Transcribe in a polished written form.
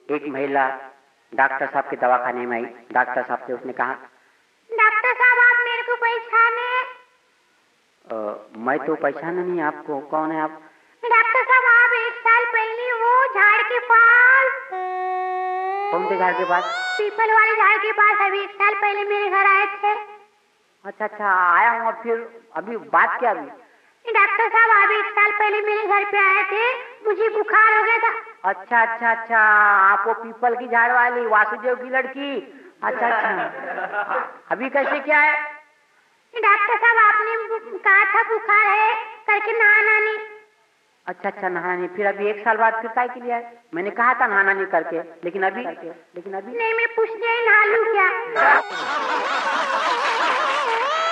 एक महिला डॉक्टर साहब के दवाखाने में आई। डॉक्टर साहब से उसने कहा, डॉक्टर साहब आप मेरे को पहचाने? मैं तो पहचाना नहीं आपको, कौन है आप? डॉक्टर साहब आप 1 साल पहले वो झाड़ के पास। कौन से झाड़ के पास? पीपल वाले झाड़ के पास अभी 1 साल पहले मेरे घर आए थे। अच्छा अच्छा, आया हूँ। फिर अभी बात क्या हुई? डॉक्टर साहब आप 1 साल पहले मेरे घर पे आए थे, मुझे बुखार हो गया था। अच्छा अच्छा अच्छा, आप वो पीपल की झाड़ वाली वासुदेव की लड़की। अच्छा अच्छा, अभी कैसे क्या है? डॉक्टर साहब आपने कहा था बुखार है करके नहाना नहीं। अच्छा अच्छा, नहाना नहीं। फिर अभी 1 साल बाद फिर काय के लिए आए? मैंने कहा था नहाना नहीं करके, लेकिन अभी नहीं, मैं पूछने आई नहा लूं क्या?